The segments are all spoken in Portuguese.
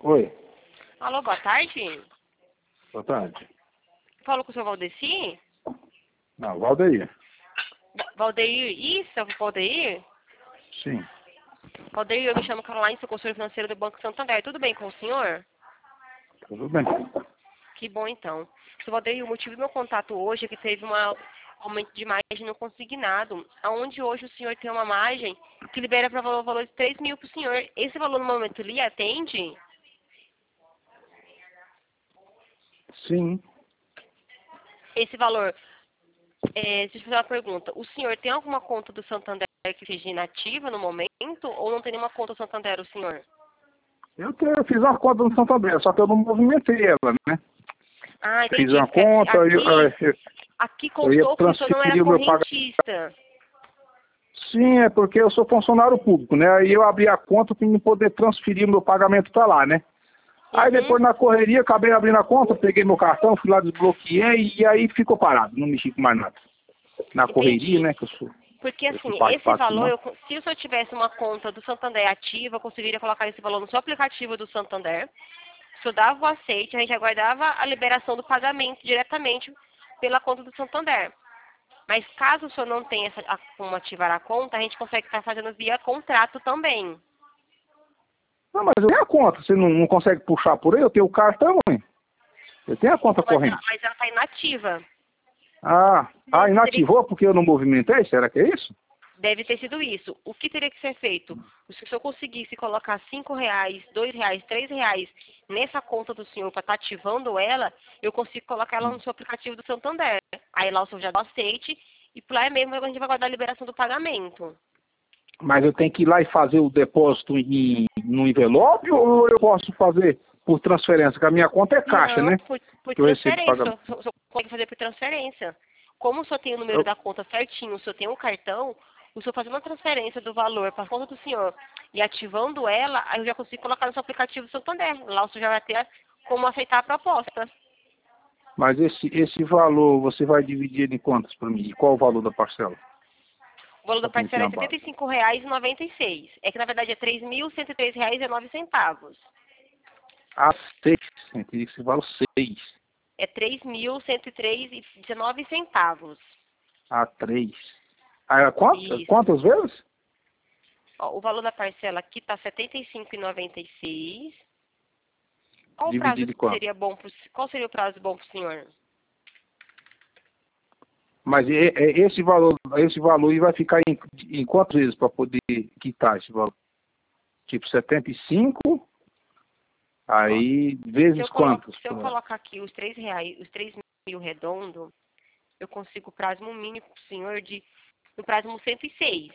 Oi, Alô, boa tarde. boa tarde. Falo com o senhor Valdeci? Não, Valdeir. Valdeir, isso, Valdeir? Sim, Valdeir, eu me chamo Caroline, sou consultor financeiro do Banco Santander. Tudo bem com o senhor? tudo bem. Que bom, então. Sr. Valdeir, o motivo do meu contato hoje é que teve um aumento de margem no consignado, onde hoje o senhor tem uma margem que libera para o valor de 3 mil para o senhor. Esse valor, no momento, lhe atende? Sim, Esse valor, deixa eu fazer uma pergunta. O senhor tem alguma conta do Santander que seja inativa no momento ou não tem nenhuma conta do Santander, o senhor? eu fiz uma conta no Santander, só que eu não movimentei ela, né? Ah, Fiz entendi. uma Porque conta, aqui eu ia constou que o senhor não era transferir o meu pagamento. correntista. Sim, é porque eu sou funcionário público, né? Aí eu abri a conta para me poder transferir o meu pagamento para lá, né? Aí depois na correria, acabei abrindo a conta, peguei meu cartão, fui lá, desbloqueei e aí ficou parado, não mexi com mais nada. Na correria, Entendi. né? Que eu sou Porque esse assim, pai que esse faz isso, valor, não. se o senhor tivesse uma conta do Santander ativa, eu conseguiria colocar esse valor no seu aplicativo do Santander. O senhor dava o aceite, a gente aguardava a liberação do pagamento diretamente pela conta do Santander. Mas caso o senhor não tenha como ativar a conta, a gente consegue estar fazendo via contrato também. Não, mas eu tenho a conta, você não consegue puxar por aí? Eu tenho o cartão, hein? Eu tenho a conta Então, corrente. mas ela está inativa. Inativou porque eu não movimentei? Será que é isso? Deve ter sido isso. O que teria que ser feito? Se o senhor conseguisse colocar R$ 5, R$ 2, R$ 3 nessa conta do senhor para estar ativando ela, eu consigo colocar ela no seu aplicativo do Santander. Aí lá o senhor já dá o aceite e por lá é mesmo a gente vai guardar a liberação do pagamento. Mas eu tenho que ir lá e fazer o depósito no envelope ou eu posso fazer por transferência? Porque a minha conta é caixa, Não, né? por Que eu recebo transferência. pagamento. O senhor pode fazer por transferência. Como o senhor tem o número Eu- da conta certinho, o senhor tem um cartão, o senhor fazendo uma transferência do valor para a conta do senhor e ativando ela, aí eu já consigo colocar no seu aplicativo do Santander. Lá o senhor já vai ter como aceitar a proposta. Mas esse valor você vai dividir em quantas para mim? E qual o valor da parcela? O valor da Só para ter parcela é uma R$ base. 75,96. É que na verdade é R$ 3.103,09. Ah, 6. Entendi que você valor 6. É R$ 3.103,19. Ah, 3. Ah, Isso. quantas vezes? Ó, o valor da parcela aqui está R$ 75,96. Qual o prazo Dividido em que quanto? seria bom qual seria o prazo bom para o senhor? Mas esse valor aí vai ficar em quantas vezes para poder quitar esse valor? Tipo 75, Ó, aí vezes quantos? se eu colocar aqui os R$ 3, os 3 mil redondo, eu consigo o prazo mínimo para o senhor no prazo 106.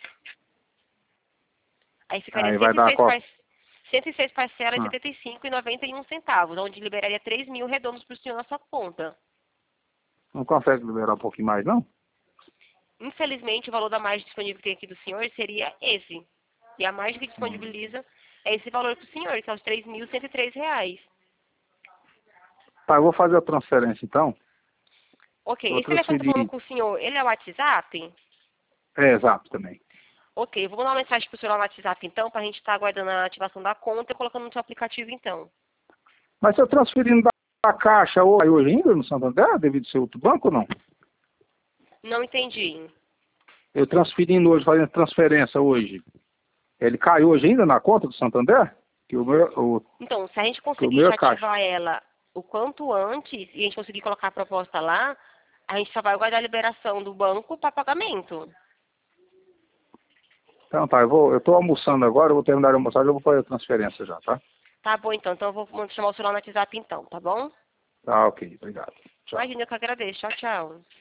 Aí ficaria Aí vai dar qual? 106 parcelas de Ah, R$ 75,91, onde liberaria 3 mil redondos para o senhor na sua conta. não consegue liberar um pouquinho mais, não? Infelizmente, o valor da margem disponível que tem aqui do senhor seria esse. E a margem que Hum. disponibiliza é esse valor para o senhor, que é os R$ 3.103. Tá, eu vou fazer a transferência então. Ok, Eu vou esse telefone que eu tô falando transferir. com o senhor, ele é o WhatsApp? É, exato também. Ok, eu vou mandar uma mensagem para o senhor no WhatsApp então, para a gente estar aguardando a ativação da conta e colocando no seu aplicativo então. Mas se eu transferindo da Caixa hoje ainda no Santander, devido ser outro banco ou não? Não entendi. Eu transferindo hoje, fazendo transferência hoje. Ele cai hoje ainda na conta do Santander? Então, se a gente Que o conseguir meu te é Caixa. ativar ela o quanto antes e a gente conseguir colocar a proposta lá, a gente só vai aguardar a liberação do banco para pagamento. Então tá, eu tô almoçando agora, eu vou terminar de almoçar, eu vou fazer a transferência já, tá? Tá bom então, então eu vou chamar o celular no WhatsApp então, tá bom? Tá, ok, obrigado. Tchau. Imagina, eu que agradeço. Tchau, tchau.